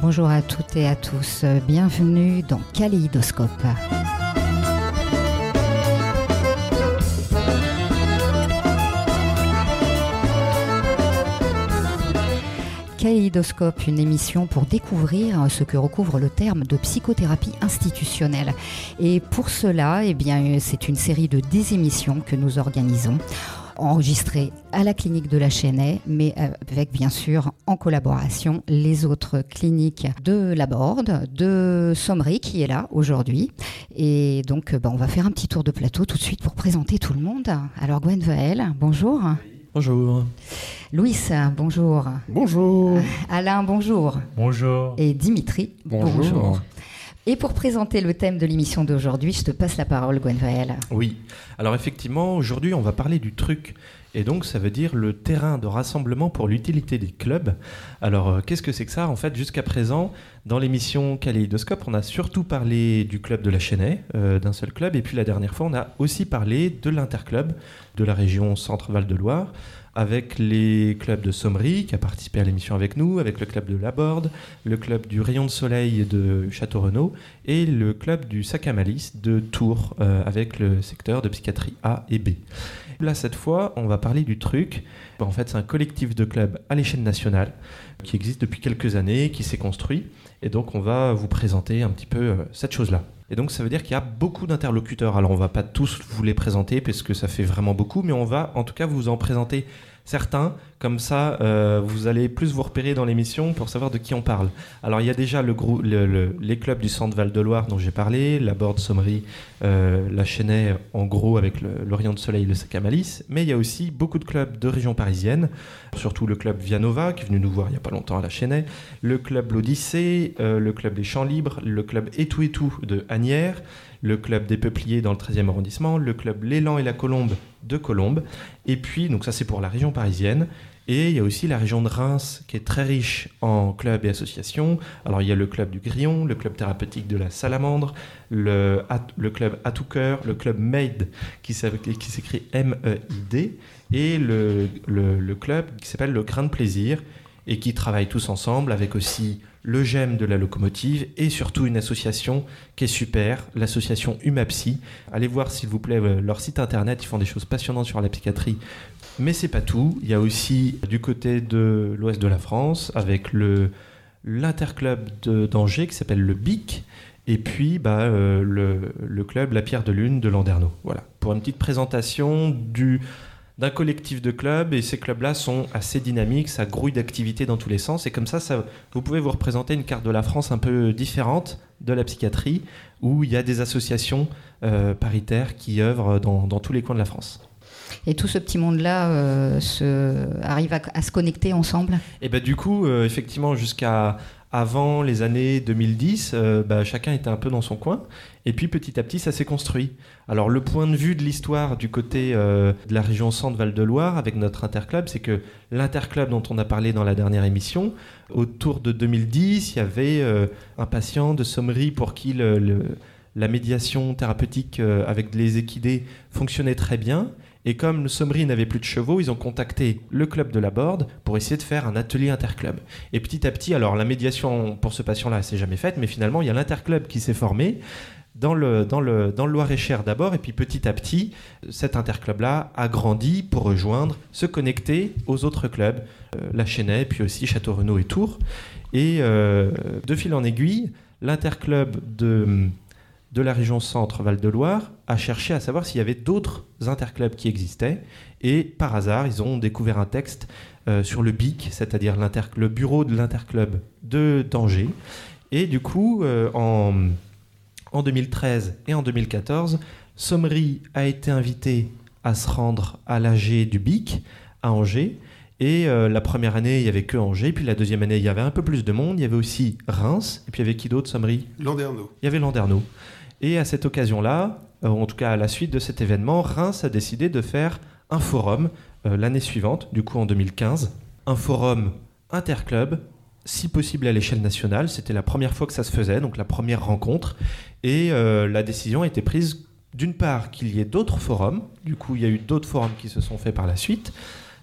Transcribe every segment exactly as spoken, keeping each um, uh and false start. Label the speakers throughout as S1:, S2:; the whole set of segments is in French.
S1: Bonjour à toutes et à tous, bienvenue dans Kaléidoscope. Kaléidoscope, une émission pour découvrir ce que recouvre le terme de psychothérapie institutionnelle. Et pour cela, eh bien, c'est une série de dix émissions que nous organisons, enregistrées à la clinique de la Chênaie, mais avec bien sûr en collaboration les autres cliniques de la Borde, de Sommery qui est là aujourd'hui. Et donc, ben, on va faire un petit tour de plateau tout de suite pour présenter tout le monde. Alors Gwenvelle, bonjour.
S2: Bonjour.
S1: Louis, bonjour.
S3: Bonjour.
S1: Alain, bonjour.
S4: Bonjour.
S1: Et Dimitri, bonjour. bonjour. Et pour présenter le thème de l'émission d'aujourd'hui, je te passe la parole, Gwenvelle.
S2: Oui. Alors effectivement, aujourd'hui, on va parler du truc. Et donc, ça veut dire le terrain de rassemblement pour l'utilité des clubs. Alors, euh, qu'est-ce que c'est que ça ? En fait, jusqu'à présent, dans l'émission Kaléidoscope, on a surtout parlé du club de la Chênaie, euh, d'un seul club. Et puis, la dernière fois, on a aussi parlé de l'interclub de la région Centre-Val de Loire, avec les clubs de Sommery, qui a participé à l'émission avec nous, avec le club de la Borde, le club du Rayon de Soleil de Château-Renaud et le club du Sac à Malice de Tours, euh, avec le secteur de psychiatrie A et B. Là, cette fois, on va parler du truc. En fait, c'est un collectif de clubs à l'échelle nationale qui existe depuis quelques années, qui s'est construit. Et donc, on va vous présenter un petit peu euh, cette chose-là. Et donc, ça veut dire qu'il y a beaucoup d'interlocuteurs. Alors, on ne va pas tous vous les présenter parce que ça fait vraiment beaucoup, mais on va en tout cas vous en présenter certains. Comme ça, euh, vous allez plus vous repérer dans l'émission pour savoir de qui on parle. Alors, il y a déjà le grou- le, le, les clubs du Centre-Val de Loire dont j'ai parlé, la Borde, Sommery, euh, la Chênaie, en gros, avec le, le Rayon de Soleil, le Sac à Malice. Mais il y a aussi beaucoup de clubs de région parisienne, surtout le club Vianova, qui est venu nous voir il n'y a pas longtemps à la Chênaie, le club l'Odyssée, euh, le club des Champs Libres, le club Et tout et tout de Asnières, le club des Peupliers dans le treizième arrondissement, le club L'Élan et la Colombe de Colombes. Et puis, donc ça c'est pour la région parisienne. Et il y a aussi la région de Reims qui est très riche en clubs et associations. Alors il y a le club du Grillon, le club thérapeutique de la Salamandre, le, le club À tout cœur, le club Maid qui s'écrit M E I D et le, le, le club qui s'appelle le Grain de Plaisir et qui travaillent tous ensemble avec aussi le G E M de la locomotive et surtout une association qui est super, l'association Humapsy. Allez voir s'il vous plaît leur site internet, ils font des choses passionnantes sur la psychiatrie. Mais c'est pas tout, il y a aussi du côté de l'ouest de la France avec le, l'interclub de, d'Angers qui s'appelle le B I C et puis bah, euh, le, le club La Pierre de Lune de Landerneau. Voilà, pour une petite présentation du... d'un collectif de clubs, et ces clubs-là sont assez dynamiques, ça grouille d'activités dans tous les sens, et comme ça, ça, vous pouvez vous représenter une carte de la France un peu différente de la psychiatrie, où il y a des associations euh, paritaires qui œuvrent dans, dans tous les coins de la France.
S1: Et tout ce petit monde-là euh, se... arrive à, à se connecter ensemble ?
S2: Et ben, du coup, euh, effectivement, jusqu'à... avant les années deux mille dix, euh, bah, chacun était un peu dans son coin. Et puis petit à petit, ça s'est construit. Alors le point de vue de l'histoire du côté euh, de la région Centre-Val de Loire avec notre interclub, c'est que l'interclub dont on a parlé dans la dernière émission, autour de deux mille dix, il y avait euh, un patient de Sommery pour qui le, le, la médiation thérapeutique euh, avec les équidés fonctionnait très bien. Et comme le Sommery n'avait plus de chevaux, ils ont contacté le club de la Borde pour essayer de faire un atelier interclub. Et petit à petit, alors la médiation pour ce patient-là, elle s'est jamais faite, mais finalement, il y a l'interclub qui s'est formé dans le, dans le, dans le Loir-et-Cher d'abord, et puis petit à petit, cet interclub-là a grandi pour rejoindre, se connecter aux autres clubs, euh, la Chênaie, puis aussi Château-Renaud et Tours. Et euh, de fil en aiguille, l'interclub de... de la région Centre-Val de Loire a cherché à savoir s'il y avait d'autres interclubs qui existaient et par hasard ils ont découvert un texte euh, sur le B I C, c'est-à-dire le bureau de l'interclub de d'Angers, et du coup euh, en, en deux mille treize et en deux mille quatorze, Sommery a été invité à se rendre à l'A G du B I C à Angers. Et euh, la première année, il n'y avait que Angers. Puis la deuxième année, il y avait un peu plus de monde. Il y avait aussi Reims. Et puis il y avait qui d'autre, Sommery ?
S3: Landerneau.
S2: Il y avait Landerneau. Et à cette occasion-là, euh, en tout cas à la suite de cet événement, Reims a décidé de faire un forum euh, l'année suivante, du coup en deux mille quinze. Un forum interclub, si possible à l'échelle nationale. C'était la première fois que ça se faisait, donc la première rencontre. Et euh, la décision a été prise, d'une part, qu'il y ait d'autres forums. Du coup, il y a eu d'autres forums qui se sont faits par la suite.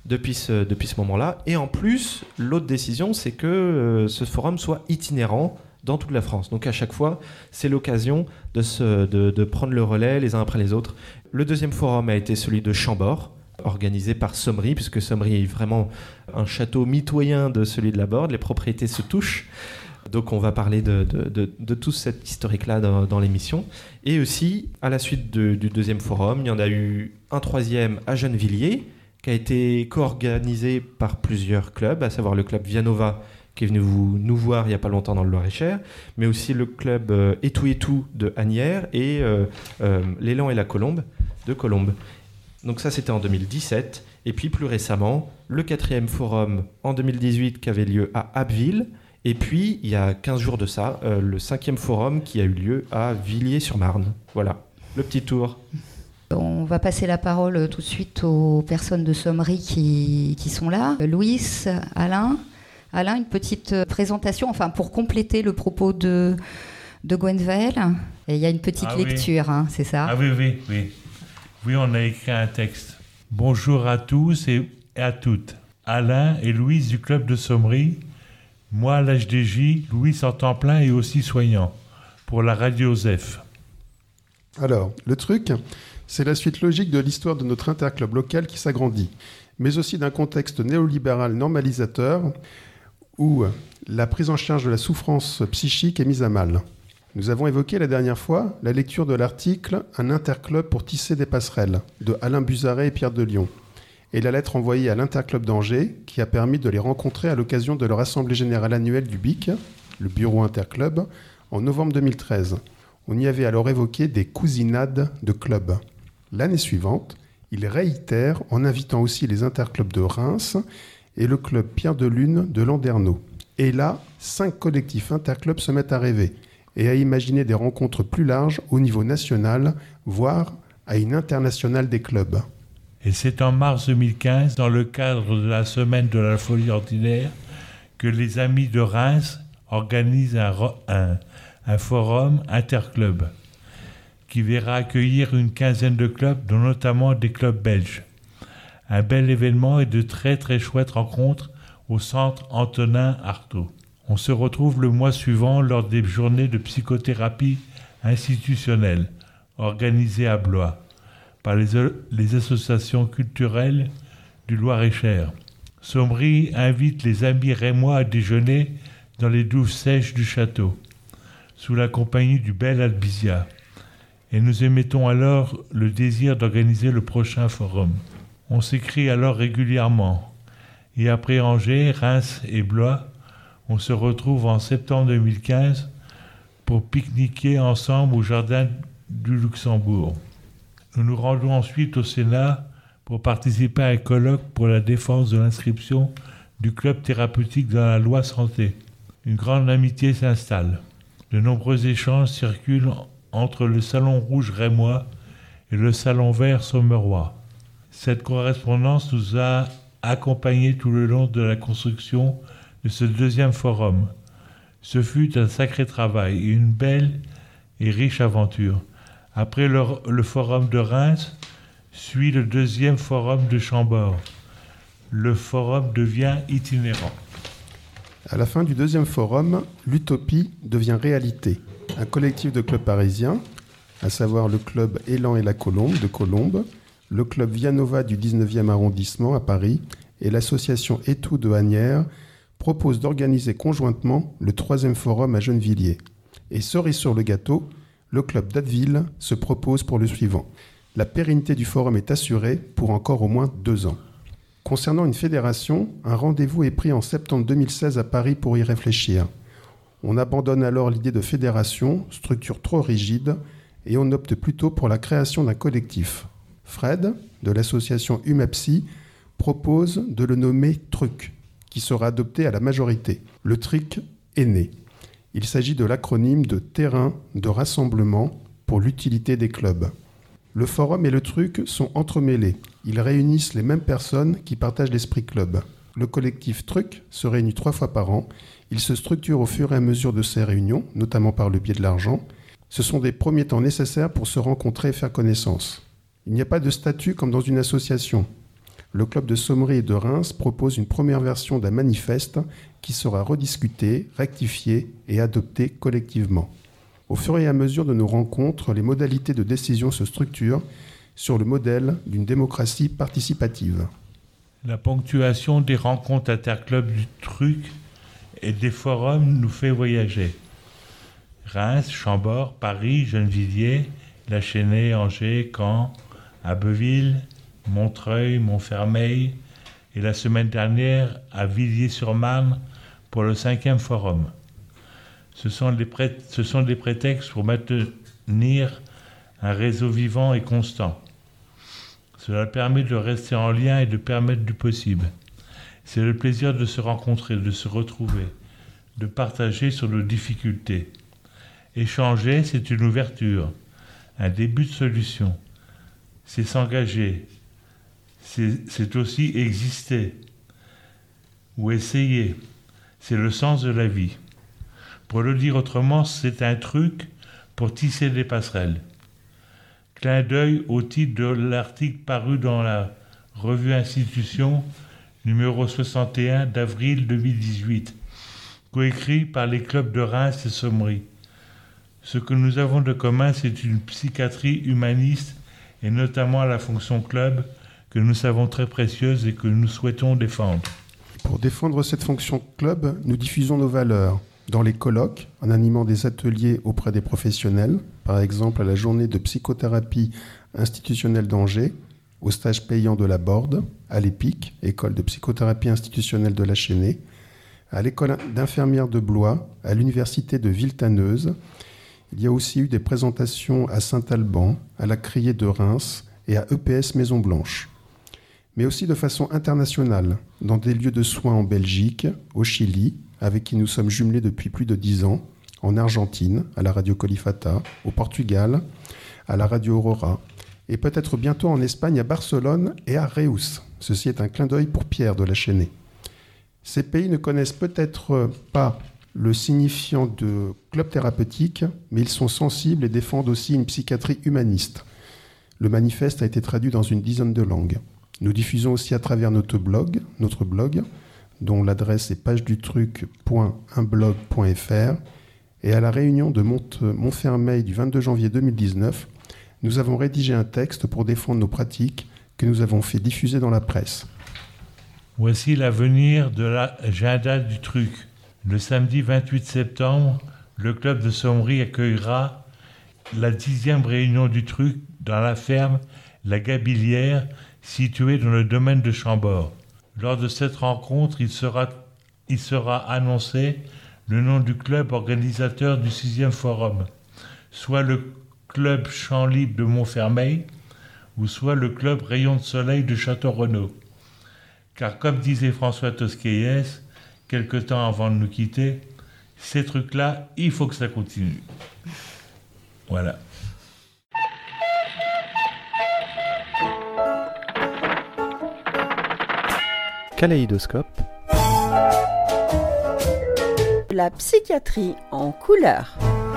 S2: depuis ce, depuis ce moment-là. Et en plus, l'autre décision, c'est que euh, ce forum soit itinérant dans toute la France. Donc à chaque fois, c'est l'occasion de, se, de, de prendre le relais les uns après les autres. Le deuxième forum a été celui de Chambord, organisé par Sommery, puisque Sommery est vraiment un château mitoyen de celui de Laborde. Les propriétés se touchent. Donc on va parler de, de, de, de tout cet historique-là dans, dans l'émission. Et aussi, à la suite de, du deuxième forum, il y en a eu un troisième à Gennevilliers, qui a été co-organisé par plusieurs clubs, à savoir le club Vianova, qui est venu vous, nous voir il n'y a pas longtemps dans le Loir-et-Cher, mais aussi le club euh, Etou Etou de Asnières et euh, euh, l'Élan et la Colombe de Colombes. Donc ça, c'était en deux mille dix-sept. Et puis plus récemment, le quatrième forum en deux mille dix-huit qui avait lieu à Abbeville. Et puis, il y a quinze jours de ça, euh, le cinquième forum qui a eu lieu à Villiers-sur-Marne. Voilà, le petit tour.
S1: On va passer la parole tout de suite aux personnes de Sommery qui, qui sont là. Louis, Alain. Alain, une petite présentation, enfin pour compléter le propos de, de Gwenvel. Et il y a une petite ah lecture, oui. hein, c'est ça ?
S3: Ah oui, oui, oui. Oui, on a écrit un texte. Bonjour à tous et à toutes. Alain et Louise du club de Sommery. Moi, à l'H D J, Louis en temps plein et aussi soignant, pour la radio Zef.
S4: Alors, le truc, c'est la suite logique de l'histoire de notre interclub local qui s'agrandit, mais aussi d'un contexte néolibéral normalisateur où la prise en charge de la souffrance psychique est mise à mal. Nous avons évoqué la dernière fois la lecture de l'article « Un interclub pour tisser des passerelles » de Alain Buzaret et Pierre Delion, et la lettre envoyée à l'Interclub d'Angers, qui a permis de les rencontrer à l'occasion de leur assemblée générale annuelle du B I C, le Bureau Interclub, en novembre deux mille treize. On y avait alors évoqué des cousinades de clubs. L'année suivante, ils réitèrent en invitant aussi les interclubs de Reims et le club Pierre de Lune de Landerneau. Et là, cinq collectifs interclubs se mettent à rêver et à imaginer des rencontres plus larges au niveau national, voire à une internationale des clubs.
S3: Et c'est en mars deux mille quinze, dans le cadre de la semaine de la folie ordinaire, que les amis de Reims organisent un, un, un forum interclub qui verra accueillir une quinzaine de clubs, dont notamment des clubs belges. Un bel événement et de très très chouettes rencontres au centre Antonin Artaud. On se retrouve le mois suivant lors des journées de psychothérapie institutionnelle organisées à Blois par les, les associations culturelles du Loir-et-Cher. Sommery invite les amis rémois à déjeuner dans les douves sèches du château, sous la compagnie du bel Albizia. Et nous émettons alors le désir d'organiser le prochain forum. On s'écrit alors régulièrement. Et après Angers, Reims et Blois, on se retrouve en septembre deux mille quinze pour pique-niquer ensemble au jardin du Luxembourg. Nous nous rendons ensuite au Sénat pour participer à un colloque pour la défense de l'inscription du club thérapeutique dans la loi santé. Une grande amitié s'installe. De nombreux échanges circulent entre le Salon Rouge rémois et le Salon Vert sommerois. Cette correspondance nous a accompagnés tout le long de la construction de ce deuxième forum. Ce fut un sacré travail et une belle et riche aventure. Après le, le forum de Reims, suit le deuxième forum de Chambord. Le forum devient itinérant.
S4: À la fin du deuxième forum, l'utopie devient réalité. Un collectif de clubs parisiens, à savoir le club Élan et la Colombe de Colombes, le club Vianova du dix-neuvième arrondissement à Paris et l'association Etou de Asnières, proposent d'organiser conjointement le troisième forum à Gennevilliers. Et cerise sur le gâteau, le club d'Abbeville se propose pour le suivant. La pérennité du forum est assurée pour encore au moins deux ans. Concernant une fédération, un rendez-vous est pris en septembre deux mille seize à Paris pour y réfléchir. On abandonne alors l'idée de fédération, structure trop rigide, et on opte plutôt pour la création d'un collectif. Fred, de l'association UMAPSI, propose de le nommer TRUC, qui sera adopté à la majorité. Le T R I C est né. Il s'agit de l'acronyme de Terrain de rassemblement pour l'utilité des clubs. Le forum et le truc sont entremêlés. Ils réunissent les mêmes personnes qui partagent l'esprit club. Le collectif Truc se réunit trois fois par an. Il se structure au fur et à mesure de ces réunions, notamment par le biais de l'argent. Ce sont des premiers temps nécessaires pour se rencontrer et faire connaissance. Il n'y a pas de statut comme dans une association. le club de Sommery et de Reims propose une première version d'un manifeste qui sera rediscuté, rectifié et adopté collectivement. Au fur et à mesure de nos rencontres, les modalités de décision se structurent sur le modèle d'une démocratie participative.
S3: La ponctuation des rencontres interclubs du truc et des forums nous fait voyager. Reims, Chambord, Paris, Gennevilliers, La Chênaie, Angers, Caen, Abbeville, Montreuil, Montfermeil et la semaine dernière à Villiers-sur-Marne pour le cinquième forum. Ce sont, les pré- ce sont des prétextes pour maintenir un réseau vivant et constant. Cela permet de rester en lien et de permettre du possible. C'est le plaisir de se rencontrer, de se retrouver, de partager sur nos difficultés. Échanger, c'est une ouverture, un début de solution. C'est s'engager. C'est, c'est aussi exister ou essayer. C'est le sens de la vie. Pour le dire autrement, c'est un truc pour tisser des passerelles. Clin d'œil au titre de l'article paru dans la revue Institution, numéro soixante et un d'avril deux mille dix-huit, coécrit par les clubs de Reims et Sommery. Ce que nous avons de commun, c'est une psychiatrie humaniste et notamment la fonction club que nous savons très précieuse et que nous souhaitons défendre.
S4: Pour défendre cette fonction club, nous diffusons nos valeurs dans les colloques, en animant des ateliers auprès des professionnels, par exemple à la journée de psychothérapie institutionnelle d'Angers, au stage payant de la Borde, à l'EPIC, école de psychothérapie institutionnelle de la Chênaie, à l'école d'infirmières de Blois, à l'université de Villetaneuse. Il y a aussi eu des présentations à Saint-Alban, à la Criée de Reims et à E P S Maison Blanche. Mais aussi de façon internationale, dans des lieux de soins en Belgique, au Chili, avec qui nous sommes jumelés depuis plus de dix ans, en Argentine, à la Radio Colifata, au Portugal, à la Radio Aurora, et peut-être bientôt en Espagne, à Barcelone et à Reus. Ceci est un clin d'œil pour Pierre de la Chênaie. Ces pays ne connaissent peut-être pas le signifiant de club thérapeutique, mais ils sont sensibles et défendent aussi une psychiatrie humaniste. Le manifeste a été traduit dans une dizaine de langues. Nous diffusons aussi à travers notre blog, notre blog, dont l'adresse est page du truc point un blog point f r. Et à la réunion de Mont- Montfermeil du vingt-deux janvier deux mille dix-neuf, nous avons rédigé un texte pour défendre nos pratiques que nous avons fait diffuser dans la presse.
S3: Voici l'avenir de l'agenda du truc. Le samedi vingt-huit septembre, le club de Sommery accueillera la dixième réunion du truc dans la ferme La Gabilière, située dans le domaine de Chambord. Lors de cette rencontre, il sera, il sera annoncé le nom du club organisateur du sixième forum, soit le club Champ Libre de Montfermeil, ou soit le club Rayon de Soleil de Château-Renaud. Car comme disait François Tosquelles, quelque temps avant de nous quitter, ces trucs-là, il faut que ça continue. Voilà.
S2: Kaléidoscope.
S5: La psychiatrie en couleur.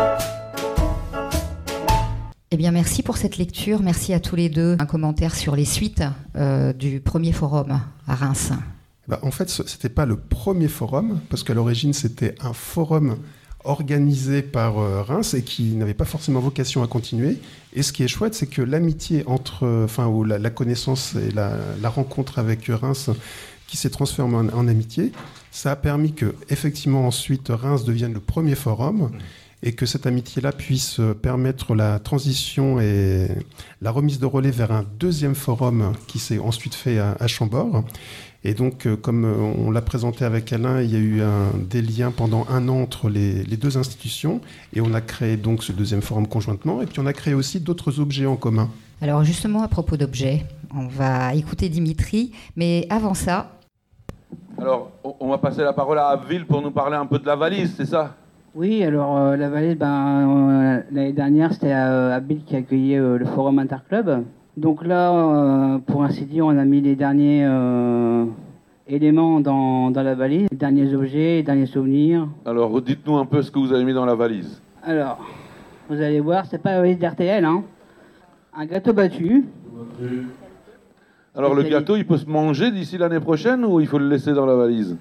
S1: Eh bien, merci pour cette lecture. Merci à tous les deux. Un commentaire sur les suites euh, du premier forum à Reims.
S4: Bah, en fait, ce n'était pas le premier forum, parce qu'à l'origine, c'était un forum organisé par euh, Reims et qui n'avait pas forcément vocation à continuer. Et ce qui est chouette, c'est que l'amitié entre, enfin, ou la, la connaissance et la, la rencontre avec Reims qui s'est transformée en, en amitié, ça a permis que, effectivement, ensuite, Reims devienne le premier forum et que cette amitié-là puisse permettre la transition et la remise de relais vers un deuxième forum qui s'est ensuite fait à, à Chambord. Et donc, euh, comme on l'a présenté avec Alain, il y a eu un, des liens pendant un an entre les, les deux institutions. Et on a créé donc ce deuxième forum conjointement. Et puis, on a créé aussi d'autres objets en commun.
S1: Alors, justement, à propos d'objets, on va écouter Dimitri. Mais avant ça...
S6: Alors, on va passer la parole à Abbeville pour nous parler un peu de la valise, c'est ça ?
S7: Oui, alors euh, la valise, ben, euh, l'année dernière, c'était euh, Abbeville qui accueillait euh, le forum Interclub. Donc là, euh, pour ainsi dire, on a mis les derniers euh, éléments dans, dans la valise, les derniers objets, les derniers souvenirs.
S6: Alors, dites-nous un peu ce que vous avez mis dans la valise.
S7: Alors, vous allez voir, c'est pas la valise d'R T L, hein. Un gâteau battu.
S6: Alors le gâteau, il peut se manger d'ici l'année prochaine ou il faut le laisser dans la valise?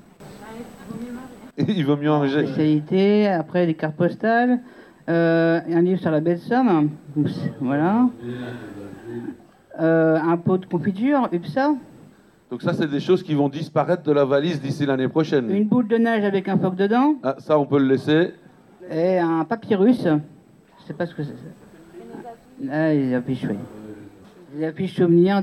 S6: Il vaut mieux manger.
S7: Spécialité, après des cartes postales, euh, un livre sur la baie de Somme, voilà. Euh, un pot de confiture, U P S A.
S6: Donc ça, c'est des choses qui vont disparaître de la valise d'ici l'année prochaine.
S7: Une boule de neige avec un phoque dedans.
S6: Ah, ça, on peut le laisser.
S7: Et un papyrus. Je sais pas ce que c'est. Ah, les affiches, oui. Les affiches souvenirs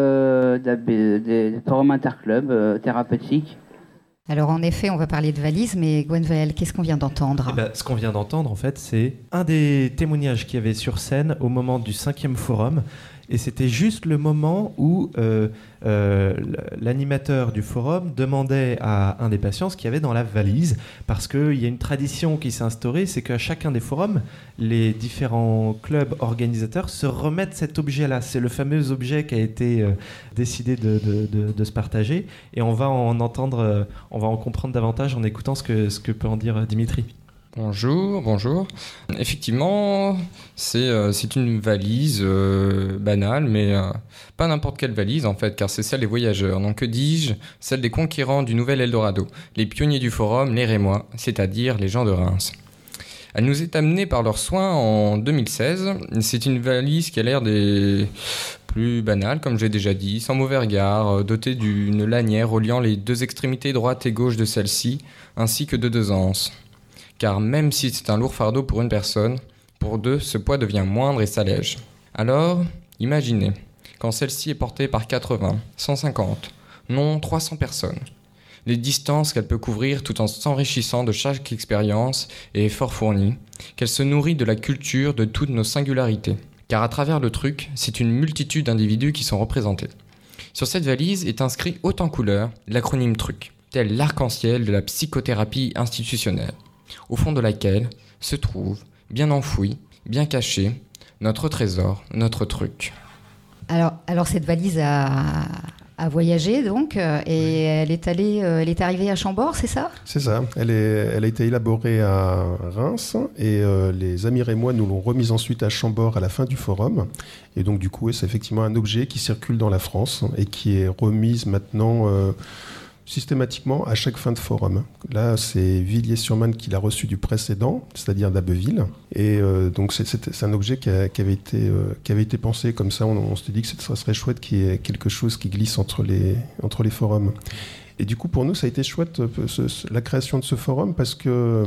S7: de, de, de, de, de forum interclub euh, thérapeutique.
S1: Alors en effet, on va parler de valises, mais Gwenvelle, qu'est-ce qu'on vient d'entendre?
S2: Eh ben, ce qu'on vient d'entendre, en fait, c'est un des témoignages qu'il y avait sur scène au moment du cinquième forum. Et c'était juste le moment où euh, euh, l'animateur du forum demandait à un des patients ce qu'il y avait dans la valise, parce qu'il y a une tradition qui s'est instaurée, c'est qu'à chacun des forums, les différents clubs organisateurs se remettent cet objet-là. C'est le fameux objet qui a été euh, décidé de, de, de, de se partager, et on va en entendre, euh, on va en comprendre davantage en écoutant ce que, ce que peut en dire Dimitri.
S8: Bonjour, bonjour. Effectivement, c'est, euh, c'est une valise euh, banale, mais euh, pas n'importe quelle valise en fait, car c'est celle des voyageurs. Donc que dis-je? Celle des conquérants du nouvel Eldorado, les pionniers du forum, les Rémois, c'est-à-dire les gens de Reims. Elle nous est amenée par leurs soins en deux mille seize. C'est une valise qui a l'air des plus banales, comme j'ai déjà dit, sans mauvais regard, dotée d'une lanière reliant les deux extrémités droite et gauche de celle-ci, ainsi que de deux anses. Car même si c'est un lourd fardeau pour une personne, pour deux, ce poids devient moindre et s'allège. Alors, imaginez, quand celle-ci est portée par quatre-vingts, cent cinquante, non trois cents personnes, les distances qu'elle peut couvrir tout en s'enrichissant de chaque expérience et effort fourni, qu'elle se nourrit de la culture de toutes nos singularités. Car à travers le truc, c'est une multitude d'individus qui sont représentés. Sur cette valise est inscrit haut en couleur l'acronyme TRUC, tel l'arc-en-ciel de la psychothérapie institutionnelle, au fond de laquelle se trouve, bien enfoui, bien caché, notre trésor, notre truc.
S1: Alors, alors cette valise a, a voyagé donc, euh, et elle est allée, euh, elle est arrivée à Chambord, c'est ça? C'est
S4: ça. Elle, est, elle a été élaborée à Reims et euh, les amis rémois nous l'ont remise ensuite à Chambord à la fin du forum. Et donc du coup, c'est effectivement un objet qui circule dans la France et qui est remise maintenant Euh, systématiquement à chaque fin de forum. Là, c'est Villiers-sur-Marne qui l'a reçu du précédent, c'est-à-dire d'Abbeville. Et euh, donc, c'est, c'est, c'est un objet qui, a, qui, avait été, euh, qui avait été pensé comme ça. On, on s'était dit que ça serait chouette qu'il y ait quelque chose qui glisse entre les, entre les forums. Et du coup, pour nous, ça a été chouette, ce, ce, la création de ce forum, parce que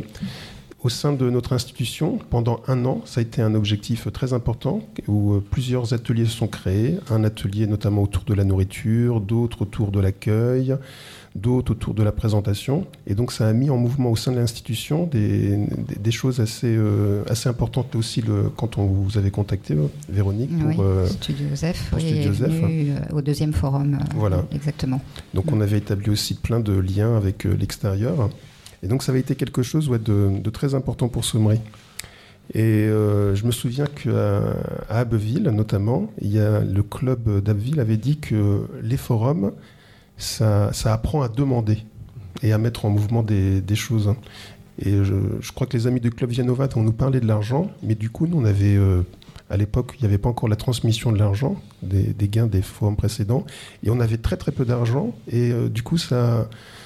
S4: au sein de notre institution, pendant un an, ça a été un objectif très important où plusieurs ateliers se sont créés. Un atelier notamment autour de la nourriture, d'autres autour de l'accueil, d'autres autour de la présentation. Et donc ça a mis en mouvement au sein de l'institution des, des, des choses assez, euh, assez importantes aussi le, quand on vous avait contacté, Véronique, pour,
S1: oui,
S4: euh,
S1: Studio Joseph,
S4: pour
S1: oui,
S4: Studio Joseph.
S1: Venu, euh, au deuxième forum. Euh,
S4: voilà.
S1: Exactement.
S4: Donc on avait établi aussi plein de liens avec euh, l'extérieur. Et donc ça avait été quelque chose ouais, de, de très important pour Sommery. Et euh, je me souviens qu'à à Abbeville, notamment, il y a, le club d'Abbeville avait dit que les forums, ça, ça apprend à demander et à mettre en mouvement des, des choses. Et je, je crois que les amis du club Vianova vont nous parler de l'argent, mais du coup, nous, on avait... Euh, à l'époque, il n'y avait pas encore la transmission de l'argent, des, des gains des forums précédents, et on avait très très peu d'argent, et euh, du coup, ça...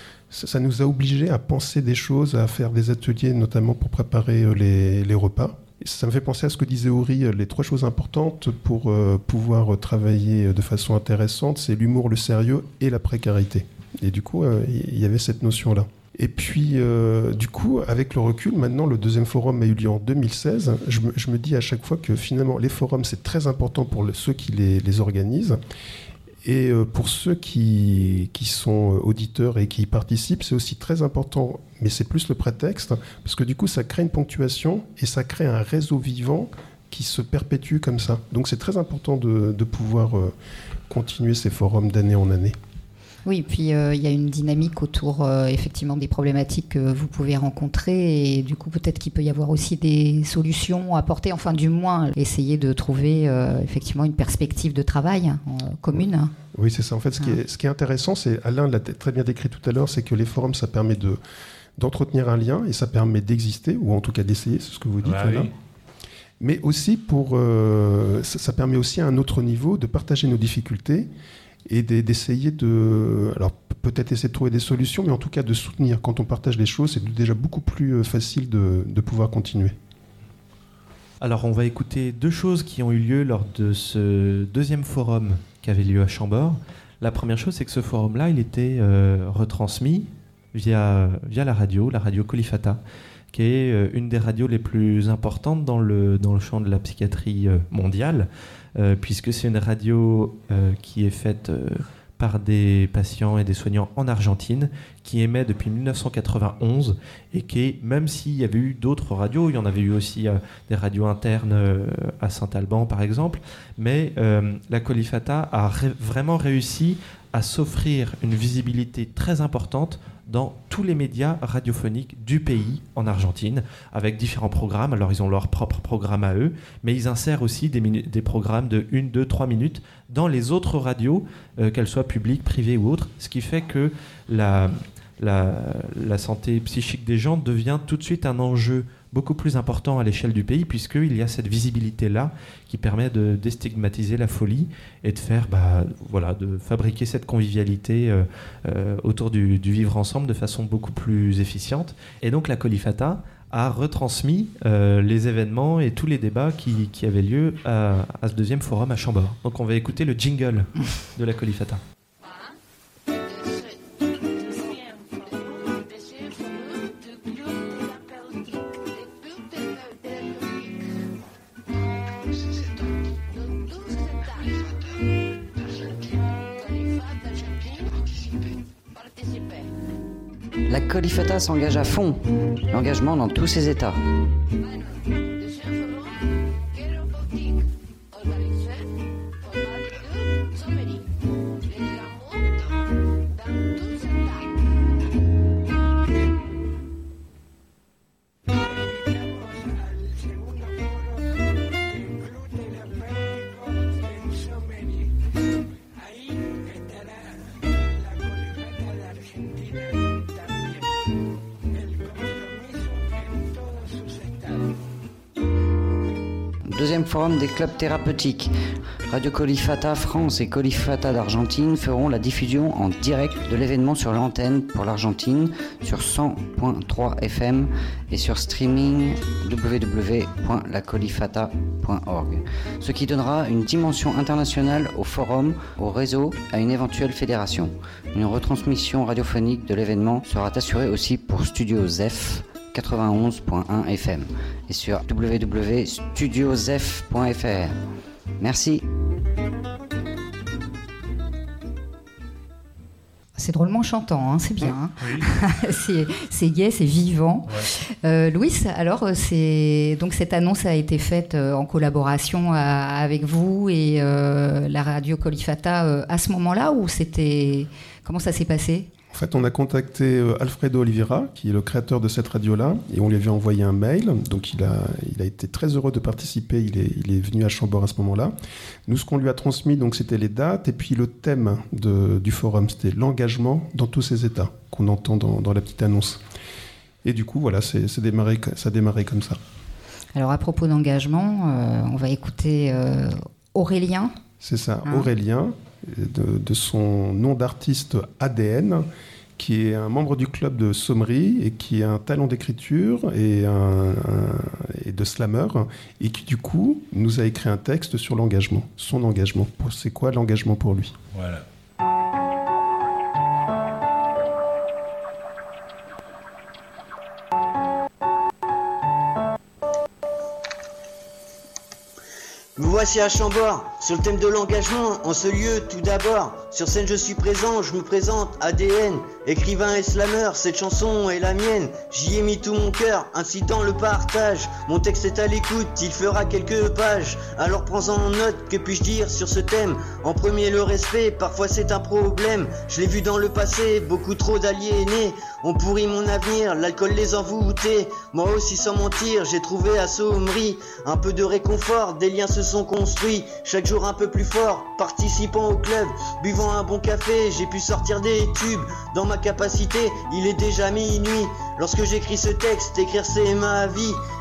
S4: Ça nous a obligés à penser des choses, à faire des ateliers, notamment pour préparer les, les repas. Et ça me fait penser à ce que disait Ori, les trois choses importantes pour euh, pouvoir travailler de façon intéressante, c'est l'humour, le sérieux et la précarité. Et du coup, euh, il y avait cette notion-là. Et puis, euh, du coup, avec le recul, maintenant, le deuxième forum a eu lieu en deux mille seize. Je me, je me dis à chaque fois que finalement, les forums, c'est très important pour le, ceux qui les, les organisent. Et pour ceux qui, qui sont auditeurs et qui y participent, c'est aussi très important, mais c'est plus le prétexte, parce que du coup, ça crée une ponctuation et ça crée un réseau vivant qui se perpétue comme ça. Donc c'est très important de, de pouvoir continuer ces forums d'année en année.
S1: Oui, puis euh, il y a une dynamique autour euh, effectivement des problématiques que vous pouvez rencontrer et du coup peut-être qu'il peut y avoir aussi des solutions à apporter, enfin du moins essayer de trouver euh, effectivement une perspective de travail euh, commune.
S4: Oui, c'est ça. En fait, ce, ah. qui, est, ce qui est intéressant, c'est, Alain l'a très bien décrit tout à l'heure, c'est que les forums, ça permet de, d'entretenir un lien et ça permet d'exister, ou en tout cas d'essayer, c'est ce que vous dites,
S3: ah,
S4: Alain.
S3: Oui.
S4: Mais aussi, pour, euh, ça, ça permet aussi à un autre niveau de partager nos difficultés et d'essayer de... Alors, peut-être essayer de trouver des solutions, mais en tout cas de soutenir. Quand on partage les choses, c'est déjà beaucoup plus facile de, de pouvoir continuer.
S2: Alors, on va écouter deux choses qui ont eu lieu lors de ce deuxième forum qui avait lieu à Chambord. La première chose, c'est que ce forum-là, il était euh, retransmis via, via la radio, la radio Kolifata, qui est euh, une des radios les plus importantes dans le, dans le champ de la psychiatrie euh, mondiale, euh, puisque c'est une radio euh, qui est faite... Euh, par des patients et des soignants en Argentine, qui émet depuis dix-neuf cent quatre-vingt-onze et qui, même s'il y avait eu d'autres radios, il y en avait eu aussi euh, des radios internes euh, à Saint-Alban par exemple, mais euh, la Kolifata a ré- vraiment réussi à s'offrir une visibilité très importante dans tous les médias radiophoniques du pays en Argentine, avec différents programmes. Alors ils ont leur propre programme à eux, mais ils insèrent aussi des, minu- des programmes de une, deux, trois minutes dans les autres radios, euh, qu'elles soient publiques, privées ou autres, ce qui fait que la, la, la santé psychique des gens devient tout de suite un enjeu beaucoup plus important à l'échelle du pays, puisqu'il y a cette visibilité-là qui permet de déstigmatiser la folie et de faire, bah, voilà, de fabriquer cette convivialité euh, euh, autour du, du vivre ensemble de façon beaucoup plus efficiente. Et donc la Kolifata a retransmis euh, les événements et tous les débats qui, qui avaient lieu à, à ce deuxième forum à Chambord. Donc on va écouter le jingle de la Kolifata.
S9: La Kolifata s'engage à fond, l'engagement dans tous ses états. Deuxième forum des clubs thérapeutiques. Radio Kolifata France et Kolifata d'Argentine feront la diffusion en direct de l'événement sur l'antenne pour l'Argentine sur cent virgule trois F M et sur streaming w w w point la kolifata point org. Ce qui donnera une dimension internationale au forum, au réseau, à une éventuelle fédération. Une retransmission radiophonique de l'événement sera assurée aussi pour Studio Zef quatre-vingt-onze virgule un F M et sur w w w point studio zef point f r. Merci.
S1: C'est drôlement chantant, hein, c'est bien. Hein.
S3: Oui.
S1: c'est, c'est gai, c'est vivant. Ouais. Euh, Louis, alors, c'est... Donc, cette annonce a été faite en collaboration à... avec vous et euh, la radio Kolifata euh, à ce moment-là, ou c'était... Comment ça s'est passé ?
S4: En fait, on a contacté Alfredo Oliveira, qui est le créateur de cette radio-là, et on lui avait envoyé un mail. Donc, il a, il a été très heureux de participer. Il est, il est venu à Chambord à ce moment-là. Nous, ce qu'on lui a transmis, donc, c'était les dates, et puis le thème de, du forum, c'était l'engagement dans tous ces états, qu'on entend dans, dans la petite annonce. Et du coup, voilà, c'est, c'est démarré, ça a démarré comme ça.
S1: Alors, à propos d'engagement, euh, on va écouter euh, Aurélien.
S4: C'est ça, hein. Aurélien. De, de son nom d'artiste A D N, qui est un membre du club de Sommery et qui a un talent d'écriture et, un, un, et de slammer, et qui du coup nous a écrit un texte sur l'engagement, son engagement. C'est quoi l'engagement pour lui ?
S3: Voilà.
S10: Nous voici à Chambord, sur le thème de l'engagement, en ce lieu tout d'abord. Sur scène je suis présent, je me présente, A D N, écrivain et slammer, cette chanson est la mienne. J'y ai mis tout mon cœur, incitant le partage. Mon texte est à l'écoute, il fera quelques pages. Alors prends-en note, que puis-je dire sur ce thème ? En premier le respect, parfois c'est un problème. Je l'ai vu dans le passé, beaucoup trop d'aliénés ont pourri mon avenir, l'alcool les envoûtait. Moi aussi sans mentir, j'ai trouvé à Sommery un peu de réconfort, des liens se sont construits, chaque jour un peu plus fort, participant au club, buvant un bon café, j'ai pu sortir des tubes, dans ma capacité, il est déjà minuit, lorsque j'écris ce texte, écrire c'est ma vie,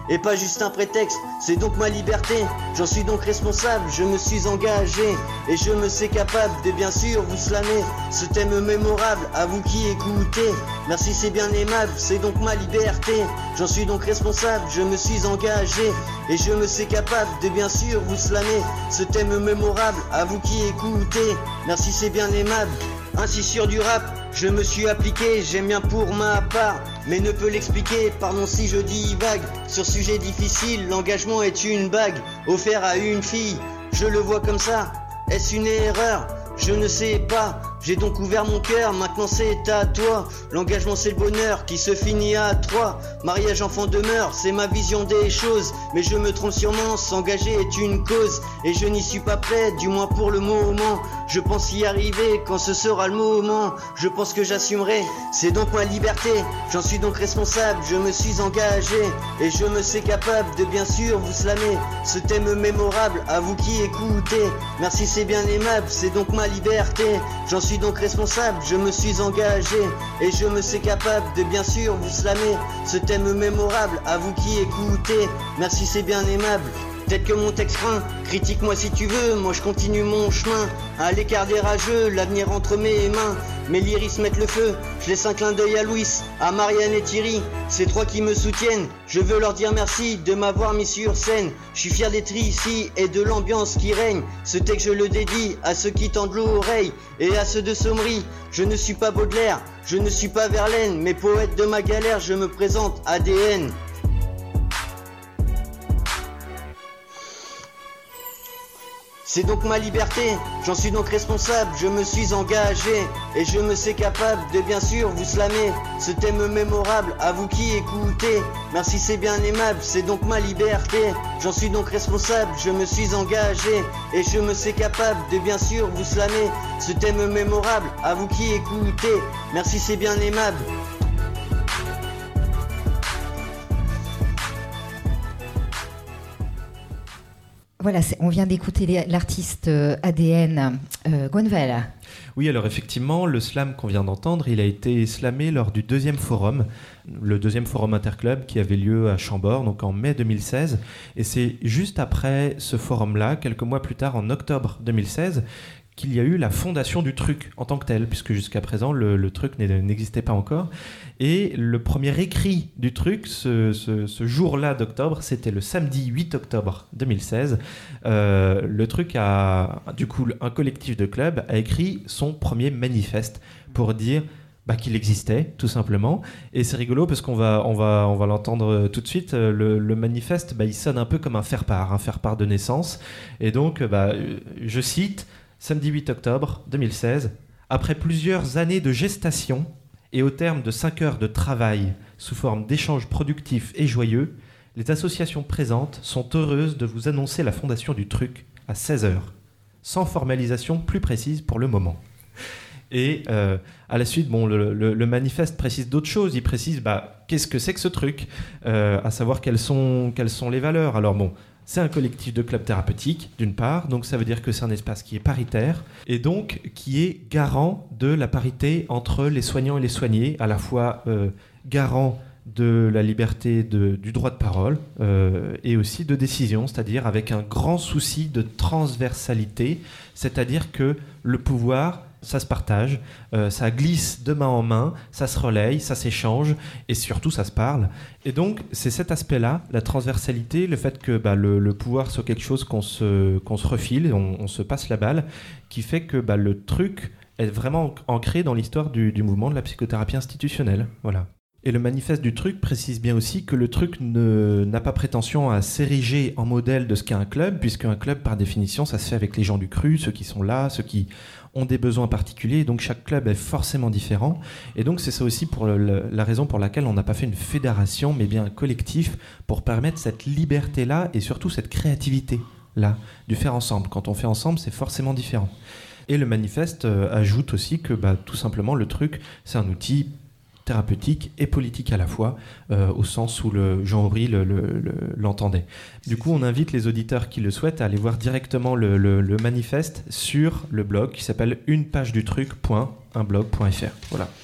S10: et pas juste un prétexte. C'est donc ma liberté, j'en suis donc responsable, je me suis engagé et je me sais capable de bien sûr vous slammer ce thème mémorable à vous qui écoutez. Merci, c'est bien aimable, c'est donc ma liberté, j'en suis donc responsable, je me suis engagé et je me sais capable de bien sûr vous slammer ce thème mémorable à vous qui écoutez. Merci, c'est bien aimable. Ainsi sur du rap, je me suis appliqué, j'aime bien pour ma part, mais ne peux l'expliquer, pardon si je dis vague. Sur sujet difficile, l'engagement est une bague, offert à une fille, je le vois comme ça, est-ce une erreur ? Je ne sais pas, j'ai donc ouvert mon cœur, maintenant c'est à toi. L'engagement c'est le bonheur qui se finit à trois. Mariage, enfant demeure, c'est ma vision des choses. Mais je me trompe sûrement, s'engager est une cause. Et je n'y suis pas prêt, du moins pour le moment. Je pense y arriver quand ce sera le moment. Je pense que j'assumerai, c'est donc ma liberté. J'en suis donc responsable, je me suis engagé. Et je me sais capable de bien sûr vous slammer ce thème mémorable à vous qui écoutez. Merci, c'est bien aimable, c'est donc ma liberté, j'en suis donc responsable, je me suis engagé et je me sais capable de bien sûr vous slammer ce thème mémorable à vous qui écoutez. Merci, c'est bien aimable. Peut-être que mon texte frein, critique-moi si tu veux, moi je continue mon chemin. À l'écart des rageux, l'avenir entre mes mains. Mes lyrics mettent le feu, je laisse un clin d'œil à Louis, à Marianne et Thierry. C'est trois qui me soutiennent, je veux leur dire merci de m'avoir mis sur scène. Je suis fier d'être ici et de l'ambiance qui règne. Ce texte je le dédie à ceux qui tendent l'oreille et à ceux de Sommery. Je ne suis pas Baudelaire, je ne suis pas Verlaine, mais poète de ma galère, je me présente A D N. C'est donc ma liberté, j'en suis donc responsable, je me suis engagé et je me sais capable de bien sûr vous slammer ce thème mémorable à vous qui écoutez. Merci, c'est bien aimable, c'est donc ma liberté, j'en suis donc responsable, je me suis engagé et je me sais capable de bien sûr vous slammer ce thème mémorable à vous qui écoutez. Merci, c'est bien aimable.
S1: Voilà, on vient d'écouter l'artiste A D N, euh, Gwenvel.
S2: Oui, alors effectivement, le slam qu'on vient d'entendre, il a été slamé lors du deuxième forum, le deuxième forum interclub qui avait lieu à Chambord, donc en mai deux mille seize. Et c'est juste après ce forum-là, quelques mois plus tard, en octobre deux mille seize, qu'il y a eu la fondation du truc en tant que tel, puisque jusqu'à présent, le, le truc n'existait pas encore. Et le premier écrit du truc, ce, ce, ce jour-là d'octobre, c'était le samedi huit octobre deux mille seize. Euh, le truc a, du coup, un collectif de clubs a écrit son premier manifeste pour dire bah, qu'il existait, tout simplement. Et c'est rigolo parce qu'on va, on va, on va l'entendre tout de suite. Le, le manifeste, bah, il sonne un peu comme un faire-part, un faire-part de naissance. Et donc, bah, je cite... Samedi huit octobre deux mille seize, après plusieurs années de gestation et au terme de cinq heures de travail sous forme d'échanges productifs et joyeux, les associations présentes sont heureuses de vous annoncer la fondation du truc à seize heures, sans formalisation plus précise pour le moment. Et euh, à la suite, bon, le, le, le manifeste précise d'autres choses. Il précise bah, qu'est-ce que c'est que ce truc, euh, à savoir quelles sont, quelles sont les valeurs. Alors bon, c'est un collectif de clubs thérapeutiques, d'une part, donc ça veut dire que c'est un espace qui est paritaire et donc qui est garant de la parité entre les soignants et les soignés, à la fois euh, garant de la liberté de, du droit de parole euh, et aussi de décision, c'est-à-dire avec un grand souci de transversalité, c'est-à-dire que le pouvoir, ça se partage, euh, ça glisse de main en main, ça se relaye, ça s'échange et surtout ça se parle. Et donc c'est cet aspect-là, la transversalité, le fait que bah, le, le pouvoir soit quelque chose qu'on se, qu'on se refile, on, on se passe la balle, qui fait que bah, le truc est vraiment ancré dans l'histoire du, du mouvement de la psychothérapie institutionnelle. Voilà. Et le manifeste du truc précise bien aussi que le truc ne, n'a pas prétention à s'ériger en modèle de ce qu'est un club, puisqu'un club, par définition, ça se fait avec les gens du cru, ceux qui sont là, ceux qui ont des besoins particuliers, donc chaque club est forcément différent. Et donc c'est ça aussi pour le, le, la raison pour laquelle on n'a pas fait une fédération, mais bien un collectif, pour permettre cette liberté-là et surtout cette créativité-là, du faire ensemble. Quand on fait ensemble, c'est forcément différent. Et le manifeste euh, ajoute aussi que bah, tout simplement le truc, c'est un outil thérapeutique et politique à la fois, euh, au sens où le Jean-Henri le, le, le, l'entendait. Du coup, on invite les auditeurs qui le souhaitent à aller voir directement le, le, le manifeste sur le blog qui s'appelle une page du truc point un blog point f r. Voilà.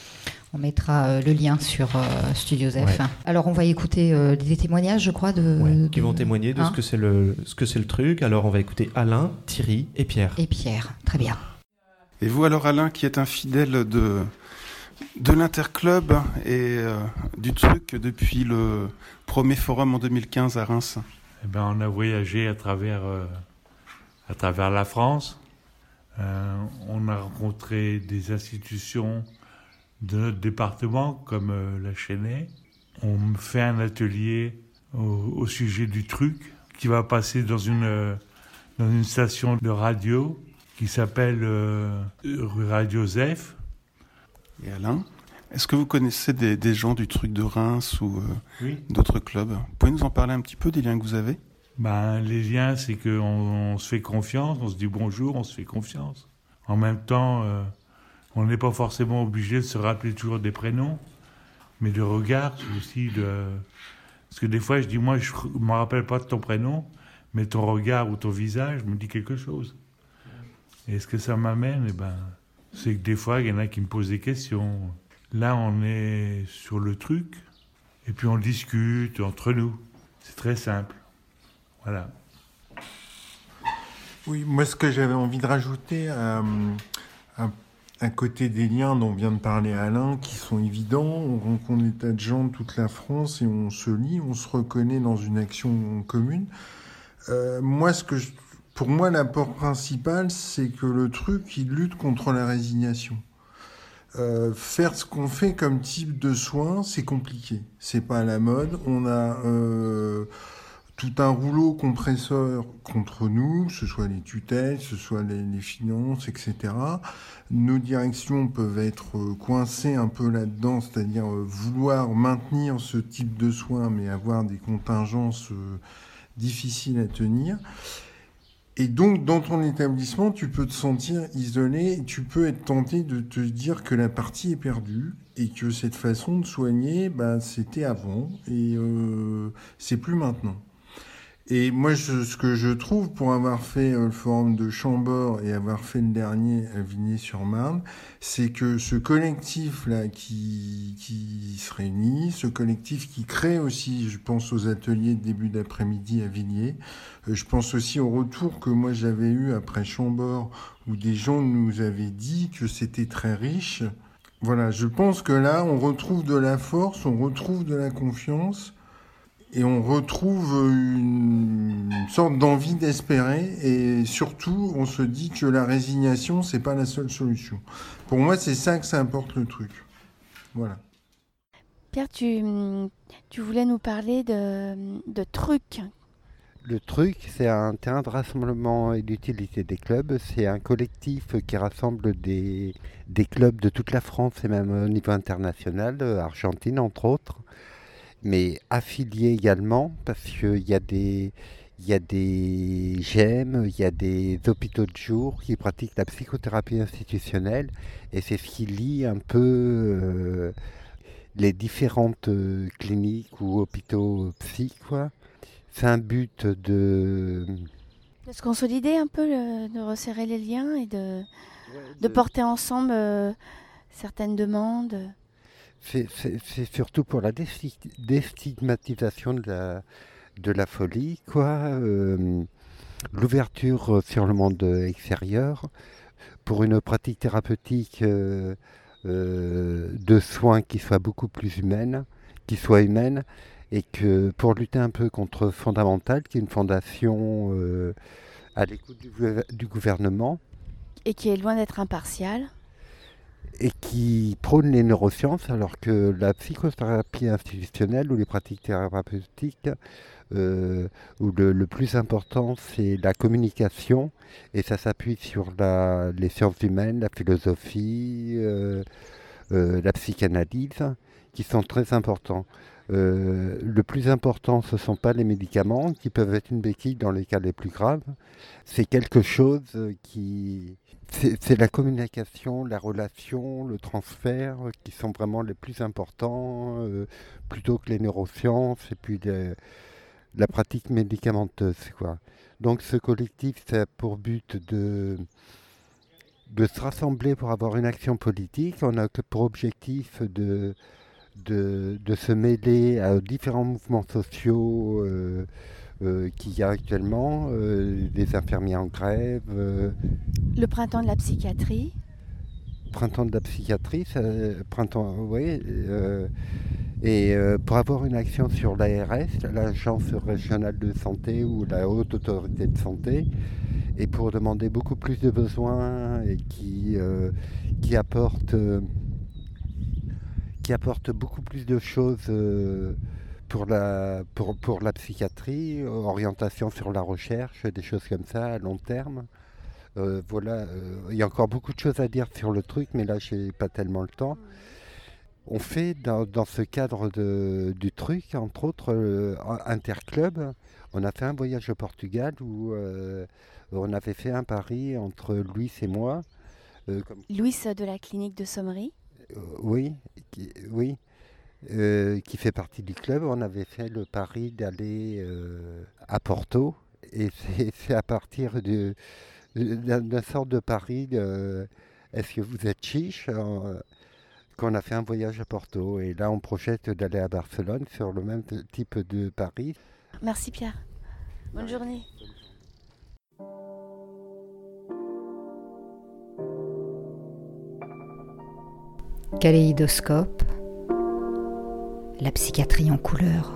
S1: On mettra euh, le lien sur euh, Studio Zef.
S2: Ouais.
S1: Alors, on va écouter euh, des témoignages, je crois, de,
S2: Ouais,
S1: de-
S2: qui vont témoigner de
S1: hein
S2: ce que c'est le, ce que c'est le truc. Alors, on va écouter Alain, Thierry et Pierre.
S1: Et Pierre, très bien.
S4: Et vous alors Alain, qui est un fidèle de, de l'Interclub et euh, du truc depuis le premier forum en deux mille quinze à Reims.
S3: Eh ben, on a voyagé à travers, euh, à travers la France. Euh, on a rencontré des institutions de notre département, comme euh, la Chênaie. On fait un atelier au, au sujet du truc, qui va passer dans une, euh, dans une station de radio qui s'appelle euh, Radio Zef.
S4: Et Alain, est-ce que vous connaissez des, des gens du truc de Reims ou euh,
S3: Oui.
S4: d'autres clubs? Vous pouvez nous en parler un petit peu des liens que vous avez?
S3: Ben, les liens, c'est qu'on on se fait confiance, on se dit bonjour, on se fait confiance. En même temps, euh, on n'est pas forcément obligé de se rappeler toujours des prénoms, mais de regard aussi. De... Parce que des fois, je dis, moi, je ne me rappelle pas de ton prénom, mais ton regard ou ton visage me dit quelque chose. Et ce que ça m'amène, eh ben, c'est que des fois, il y en a qui me posent des questions. Là, on est sur le truc, et puis on discute entre nous. C'est très simple. Voilà.
S11: Oui, moi, ce que j'avais envie de rajouter à, à, à côté des liens dont vient de parler Alain, qui sont évidents, on rencontre des tas de gens de toute la France et on se lie, on se reconnaît dans une action commune. Euh, moi, ce que je, pour moi, l'apport principal, c'est que le truc, il lutte contre la résignation. Euh, faire ce qu'on fait comme type de soins, c'est compliqué. C'est pas à la mode. On a euh, tout un rouleau compresseur contre nous, que ce soit les tutelles, que ce soit les, les finances, et cetera. Nos directions peuvent être coincées un peu là-dedans, c'est-à-dire vouloir maintenir ce type de soins, mais avoir des contingences euh, difficiles à tenir. Et donc, dans ton établissement, tu peux te sentir isolé, tu peux être tenté de te dire que la partie est perdue et que cette façon de soigner, bah, c'était avant et euh, c'est plus maintenant. Et moi, je, ce que je trouve, pour avoir fait euh, le forum de Chambord et avoir fait le dernier à Vigny-sur-Marne, c'est que ce collectif-là qui, qui se réunit, ce collectif qui crée aussi, je pense aux ateliers de début d'après-midi à Villiers, euh, je pense aussi au retour que moi j'avais eu après Chambord, où des gens nous avaient dit que c'était très riche. Voilà, je pense que là, on retrouve de la force, on retrouve de la confiance, et on retrouve une sorte d'envie d'espérer, et surtout, on se dit que la résignation, c'est pas la seule solution. Pour moi, c'est ça que ça apporte le truc. Voilà.
S12: Pierre, tu, tu voulais nous parler de, de trucs.
S13: Le truc, c'est un terrain de rassemblement et d'utilité des clubs. C'est un collectif qui rassemble des, des clubs de toute la France et même au niveau international, Argentine entre autres, mais affiliés également, parce qu'il y a des, il y a des G E M, il y a des hôpitaux de jour qui pratiquent la psychothérapie institutionnelle, et c'est ce qui lie un peu euh, les différentes euh, cliniques ou hôpitaux psy, quoi. C'est un but de...
S12: De se consolider un peu, le, de resserrer les liens et de, ouais, de... de porter ensemble euh, certaines demandes.
S13: C'est, c'est, c'est surtout pour la déstigmatisation de la, de la folie, quoi. Euh, l'ouverture sur le monde extérieur, pour une pratique thérapeutique euh, euh, de soins qui soit beaucoup plus humaine, qui soit humaine, et que pour lutter un peu contre Fondamental, qui est une fondation euh, à l'écoute du, du gouvernement.
S12: Et qui est loin d'être impartiale.
S13: Et qui prône les neurosciences, alors que la psychothérapie institutionnelle ou les pratiques thérapeutiques, euh, où le, le plus important c'est la communication, et ça s'appuie sur la, les sciences humaines, la philosophie, euh, euh, la psychanalyse, qui sont très importants. Euh, le plus important, ce ne sont pas les médicaments, qui peuvent être une béquille dans les cas les plus graves. C'est quelque chose qui... C'est, c'est la communication, la relation, le transfert qui sont vraiment les plus importants, euh, plutôt que les neurosciences et puis les, la pratique médicamenteuse, quoi. Donc ce collectif, ça a pour but de, de se rassembler pour avoir une action politique. On a que pour objectif de, de, de se mêler à différents mouvements sociaux euh, euh, qu'il y a actuellement, euh, des infirmiers en grève. Euh,
S12: Le printemps de la psychiatrie.
S13: Printemps de la psychiatrie, ça, printemps, oui. Euh, et euh, pour avoir une action sur l'A R S, l'Agence régionale de santé ou la Haute Autorité de santé, et pour demander beaucoup plus de besoins et qui, euh, qui, apporte, euh, qui apporte beaucoup plus de choses euh, pour, la, pour, pour la psychiatrie, orientation sur la recherche, des choses comme ça à long terme. Euh, voilà, euh, il y a encore beaucoup de choses à dire sur le truc, mais là, j'ai pas tellement le temps. On fait dans, dans ce cadre de, du truc, entre autres, euh, interclub. On a fait un voyage au Portugal où euh, on avait fait un pari entre Louis et moi. Euh, comme...
S12: Louis de la clinique de Sommery.
S13: Euh, oui, qui, oui. Euh, qui fait partie du club. On avait fait le pari d'aller euh, à Porto, et c'est, c'est à partir de d'un sorte de pari de est-ce que vous êtes chiche euh, qu'on a fait un voyage à Porto, et là on projette d'aller à Barcelone sur le même type de pari.
S12: Merci Pierre, bonne ouais. journée.
S1: Kaléidoscope, la psychiatrie en couleur.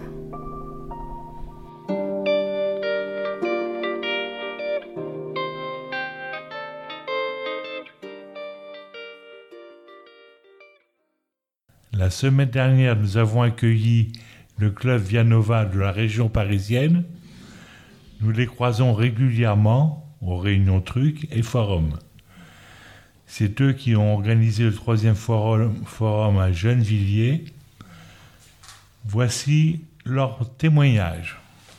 S3: La semaine dernière, nous avons accueilli le club Vianova de la région parisienne. Nous les croisons régulièrement aux réunions trucs et forums. C'est eux qui ont organisé le troisième forum, forum à Gennevilliers. Voici leur témoignage.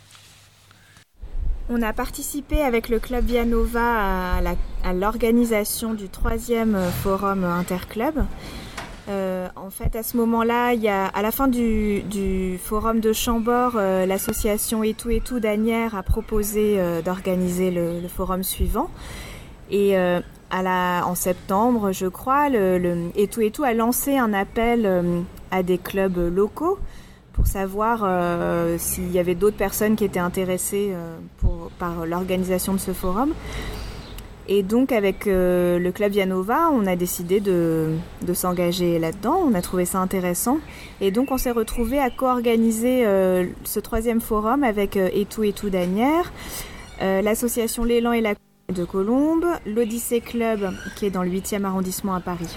S14: On a participé avec le club Vianova à, la, à l'organisation du troisième forum interclub. Euh, en fait, à ce moment-là, il y a, à la fin du, du forum de Chambord, euh, l'association Et tout et tout d'Asnières a proposé euh, d'organiser le, le forum suivant. Et euh, à la, en septembre, je crois, le, le Et tout et tout a lancé un appel euh, à des clubs locaux pour savoir euh, s'il y avait d'autres personnes qui étaient intéressées euh, pour, par l'organisation de ce forum. Et donc avec euh, le club Vianova, on a décidé de, de s'engager là-dedans, on a trouvé ça intéressant. Et donc on s'est retrouvés à co-organiser euh, ce troisième forum avec euh, Et tout et tout d'Asnières, euh, l'association L'Élan et la de Colombes, l'Odyssée Club qui est dans le huitième arrondissement à Paris.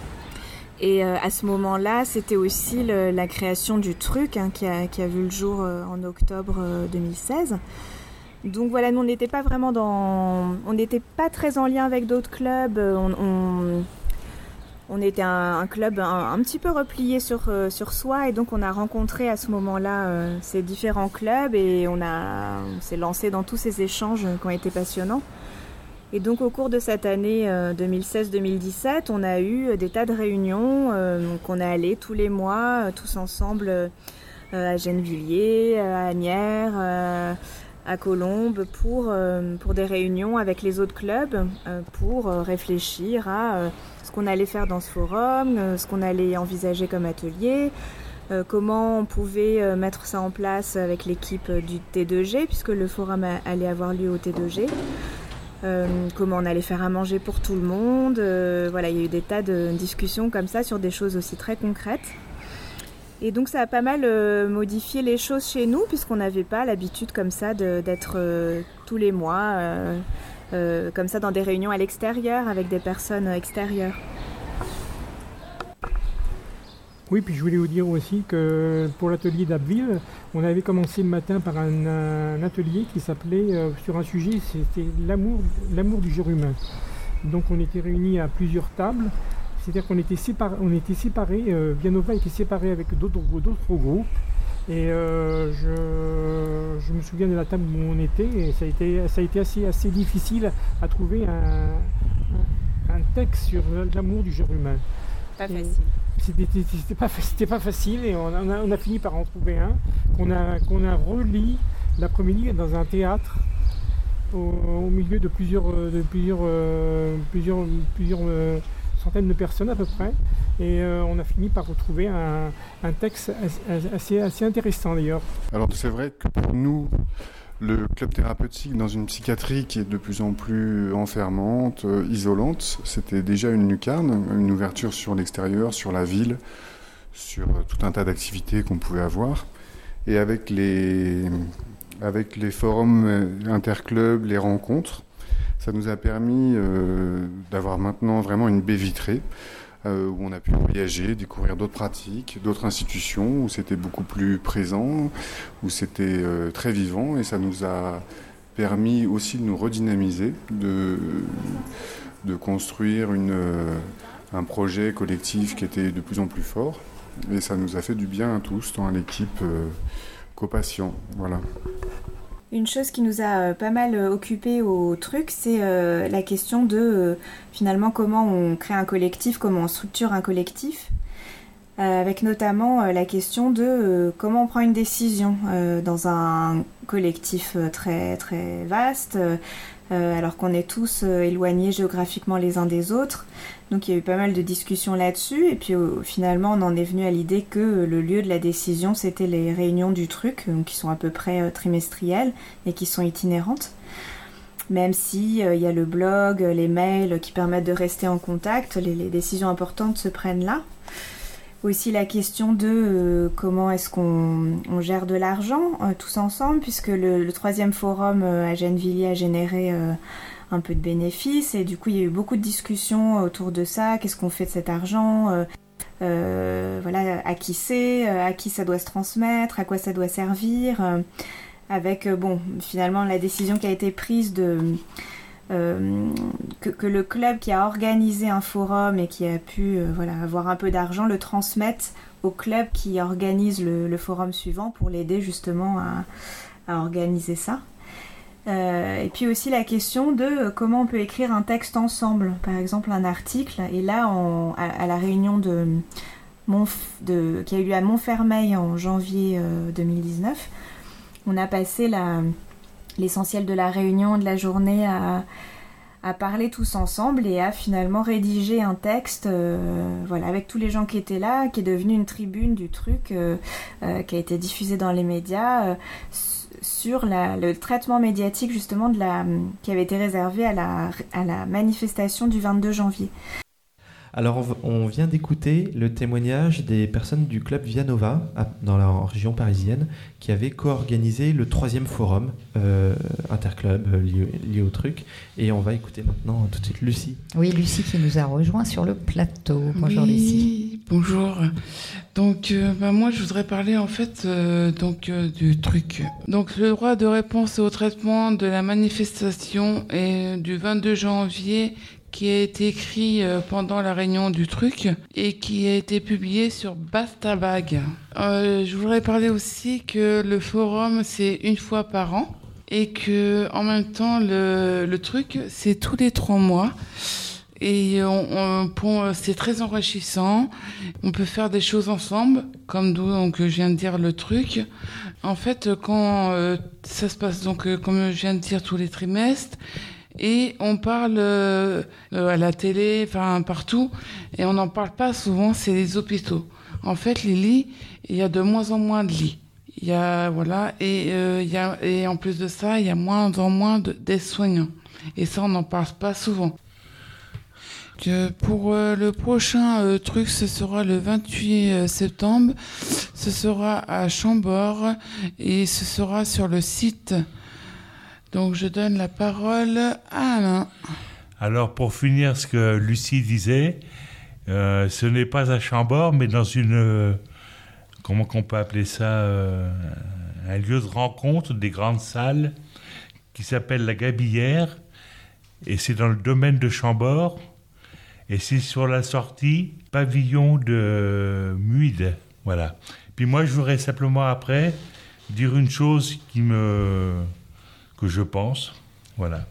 S14: Et euh, à ce moment-là, c'était aussi le, la création du truc hein, qui, a, qui a vu le jour euh, en octobre euh, deux mille seize. Donc voilà, nous on n'était pas vraiment dans, on n'était pas très en lien avec d'autres clubs. On, on, on était un, un club un, un petit peu replié sur euh, sur soi, et donc on a rencontré à ce moment-là euh, ces différents clubs et on a, on s'est lancé dans tous ces échanges qui ont été passionnants. Et donc au cours de cette année euh, deux mille seize deux mille dix-sept, on a eu des tas de réunions. Euh, donc on est allés tous les mois, euh, tous ensemble euh, à Gennevilliers, à Asnières. Euh, à Colombes pour, euh, pour des réunions avec les autres clubs euh, pour euh, réfléchir à euh, ce qu'on allait faire dans ce forum, euh, ce qu'on allait envisager comme atelier, euh, comment on pouvait euh, mettre ça en place avec l'équipe euh, du T deux G puisque le forum a, allait avoir lieu au T deux G, euh, comment on allait faire à manger pour tout le monde. Euh, voilà, il y a eu des tas de discussions comme ça sur des choses aussi très concrètes. Et donc ça a pas mal euh, modifié les choses chez nous puisqu'on n'avait pas l'habitude comme ça de, d'être euh, tous les mois euh, euh, comme ça dans des réunions à l'extérieur avec des personnes extérieures.
S15: Oui, puis je voulais vous dire aussi que pour l'atelier d'Abbeville, on avait commencé le matin par un, un atelier qui s'appelait, euh, sur un sujet, c'était l'amour, l'amour du genre humain. Donc on était réunis à plusieurs tables. C'est-à-dire qu'on était séparés, on était séparés, euh, Vianova était séparé avec d'autres, d'autres groupes. Et euh, je, je me souviens de la table où on était, et ça a été, ça a été assez, assez difficile à trouver un, un, un texte sur l'amour du genre humain.
S14: Pas facile.
S15: C'était, c'était, pas, c'était pas facile, et on a, on a fini par en trouver un, qu'on a, qu'on a relis l'après-midi dans un théâtre. au, au milieu de plusieurs, de plusieurs, euh, plusieurs, plusieurs euh, centaines de personnes à peu près. Et euh, on a fini par retrouver un, un texte assez, assez intéressant d'ailleurs.
S16: Alors c'est vrai que pour nous, le club thérapeutique dans une psychiatrie qui est de plus en plus enfermante, euh, isolante, c'était déjà une lucarne, une ouverture sur l'extérieur, sur la ville, sur euh, tout un tas d'activités qu'on pouvait avoir. Et avec les, avec les forums interclubs, les rencontres, ça nous a permis euh, d'avoir maintenant vraiment une baie vitrée euh, où on a pu voyager, découvrir d'autres pratiques, d'autres institutions, où c'était beaucoup plus présent, où c'était euh, très vivant, et ça nous a permis aussi de nous redynamiser, de, de construire une, euh, un projet collectif qui était de plus en plus fort, et ça nous a fait du bien à tous, tant à l'équipe euh, qu'aux patients. Voilà.
S14: Une chose qui nous a pas mal occupé au truc, c'est euh, la question de euh, finalement comment on crée un collectif, comment on structure un collectif, euh, avec notamment euh, la question de euh, comment on prend une décision euh, dans un collectif euh, très très vaste, euh, alors qu'on est tous euh, éloignés géographiquement les uns des autres. Donc il y a eu pas mal de discussions là-dessus, et puis euh, finalement on en est venu à l'idée que euh, le lieu de la décision c'était les réunions du truc, euh, qui sont à peu près euh, trimestrielles et qui sont itinérantes. Même si euh, il y a le blog, les mails qui permettent de rester en contact, les, les décisions importantes se prennent là. Aussi la question de euh, comment est-ce qu'on on gère de l'argent euh, tous ensemble, puisque le, le troisième forum euh, à Gennevilliers a généré euh, un peu de bénéfices, et du coup il y a eu beaucoup de discussions autour de ça. Qu'est-ce qu'on fait de cet argent, euh, euh, voilà, à qui c'est, euh, à qui ça doit se transmettre, à quoi ça doit servir, euh, avec euh, bon finalement la décision qui a été prise de euh, que, que le club qui a organisé un forum et qui a pu euh, voilà, avoir un peu d'argent le transmette au club qui organise le, le forum suivant pour l'aider justement à, à organiser ça. Euh, et puis aussi la question de euh, comment on peut écrire un texte ensemble, par exemple un article. Et là, on, à, à la réunion de, Montf- de, qui a eu lieu à Montfermeil en janvier euh, deux mille dix-neuf, on a passé la, l'essentiel de la réunion, de la journée à, à parler tous ensemble et à finalement rédiger un texte euh, voilà, avec tous les gens qui étaient là, qui est devenu une tribune du truc, euh, euh, qui a été diffusée dans les médias, euh, sur la, le traitement médiatique justement de la, qui avait été réservé à la, à la manifestation du vingt-deux janvier.
S2: Alors on vient d'écouter le témoignage des personnes du club Vianova dans la région parisienne qui avaient co-organisé le troisième forum euh, interclub lié, lié au truc, et on va écouter maintenant tout de suite Lucie.
S1: Oui, Lucie qui nous a rejoint sur le plateau. Bonjour
S17: oui,
S1: Lucie.
S17: Bonjour. Donc euh, bah, moi je voudrais parler en fait euh, donc euh, du truc. Donc le droit de réponse au traitement de la manifestation est du vingt-deux janvier, qui a été écrit pendant la réunion du truc et qui a été publié sur Bastabag. Euh, je voudrais parler aussi que le forum, c'est une fois par an et que en même temps, le, le truc, c'est tous les trois mois. Et on, on, pour, c'est très enrichissant. On peut faire des choses ensemble, comme d'où donc, je viens de dire le truc. En fait, quand euh, ça se passe, donc, euh, comme je viens de dire, tous les trimestres, et on parle euh, à la télé, enfin partout, et on n'en parle pas souvent, c'est les hôpitaux. En fait, les lits, il y a de moins en moins de lits. Il y a, voilà, et, euh, il y a, et en plus de ça, il y a moins en moins de, d'aides-soignants. Et ça, on n'en parle pas souvent. Que pour euh, le prochain euh, truc, ce sera le vingt-huit septembre. Ce sera à Chambord et ce sera sur le site. Donc je donne la parole à Alain.
S3: Alors pour finir ce que Lucie disait, euh, ce n'est pas à Chambord, mais dans une, euh, comment qu'on peut appeler ça, euh, un lieu de rencontre des grandes salles qui s'appelle la Gabillère, et c'est dans le domaine de Chambord, et c'est sur la sortie pavillon de Muide. Voilà. Puis moi je voudrais simplement après dire une chose qui me... que je pense, voilà.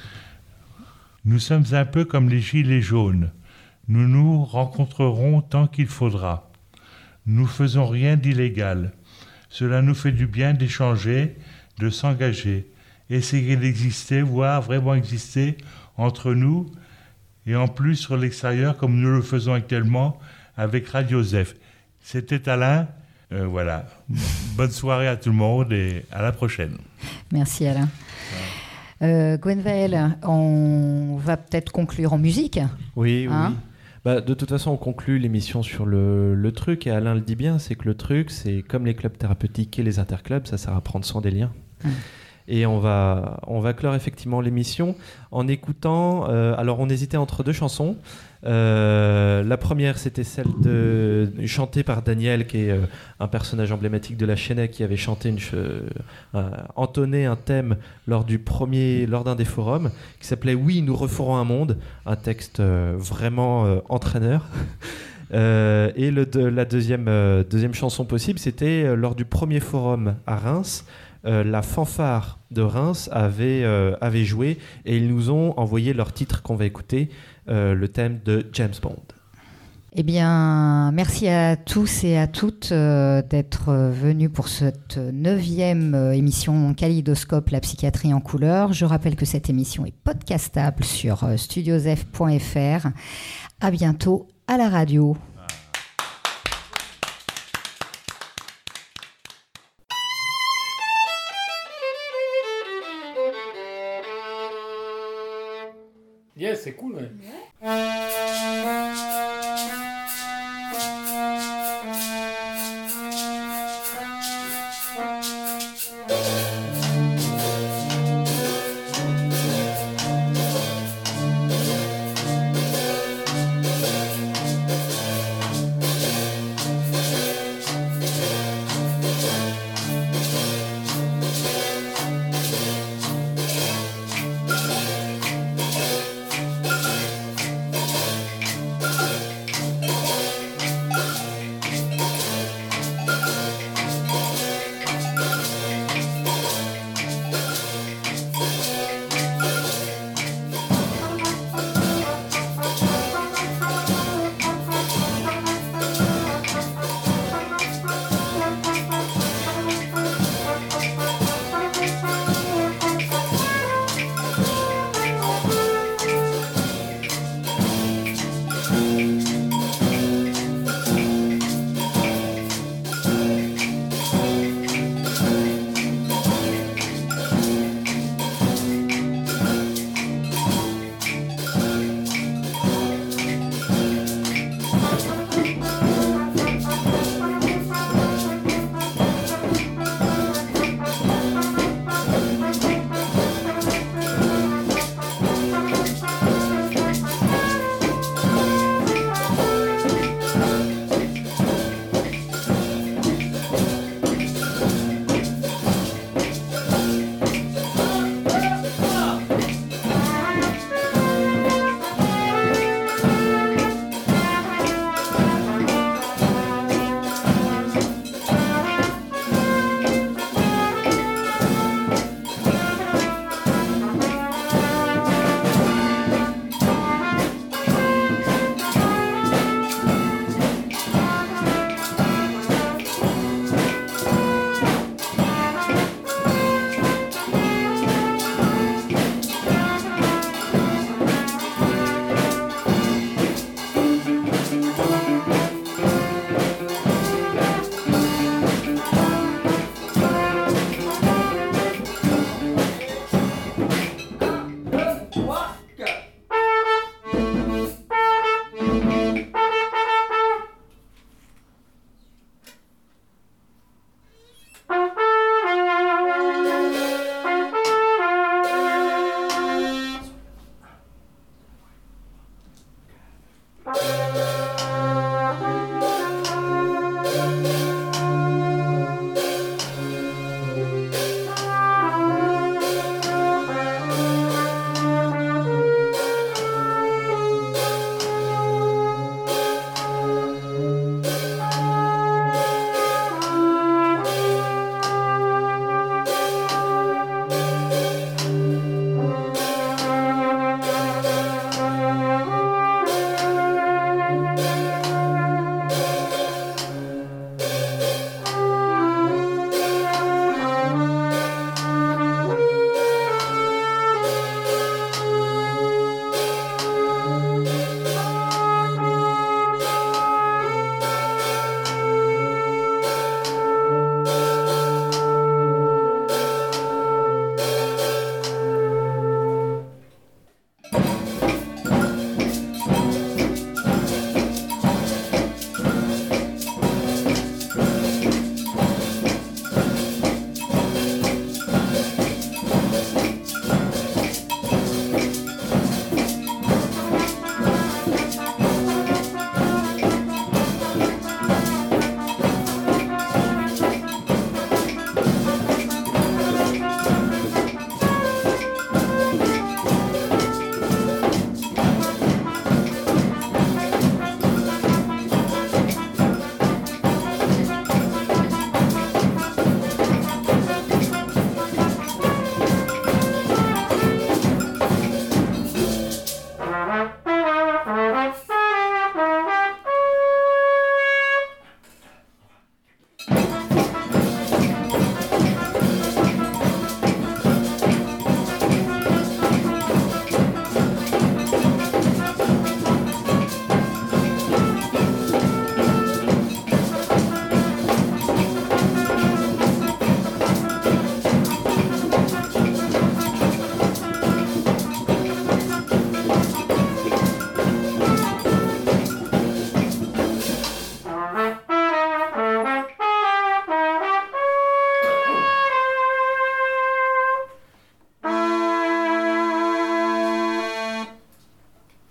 S3: Nous sommes un peu comme les gilets jaunes. Nous nous rencontrerons tant qu'il faudra. Nous faisons rien d'illégal. Cela nous fait du bien d'échanger, de s'engager. essayer d'exister, voire vraiment exister entre nous, et en plus sur l'extérieur, comme nous le faisons actuellement avec Radio Zef. C'était Alain. Euh, voilà. Bonne soirée à tout le monde et à la prochaine.
S1: Merci Alain. Euh, Gwenvael, on va peut-être conclure en musique.
S2: Oui,
S1: hein
S2: oui. Bah, de toute façon, on conclut l'émission sur le, le truc, et Alain le dit bien, c'est que le truc, c'est comme les clubs thérapeutiques et les interclubs, ça sert à prendre soin des liens. Mmh. Et on va, on va clore effectivement l'émission en écoutant... Euh, alors, on hésitait entre deux chansons. Euh, la première, c'était celle de, chantée par Daniel, qui est euh, un personnage emblématique de la Chênaie, qui avait chanté, une, euh, entonné un thème lors, du premier, lors d'un des forums, qui s'appelait « Oui, nous referons un monde », un texte euh, vraiment euh, entraîneur. Euh, et le, de, la deuxième, euh, deuxième chanson possible, c'était euh, lors du premier forum à Reims. Euh, la fanfare de Reims avait, euh, avait joué, et ils nous ont envoyé leur titre qu'on va écouter, euh, le thème de James Bond.
S1: Eh bien, merci à tous et à toutes euh, d'être venus pour cette neuvième euh, émission Kaléidoscope, la psychiatrie en couleur. Je rappelle que cette émission est podcastable sur euh, studiosf point f r. À bientôt à la radio.
S18: Yes, c'est cool, ouais.
S19: Bye.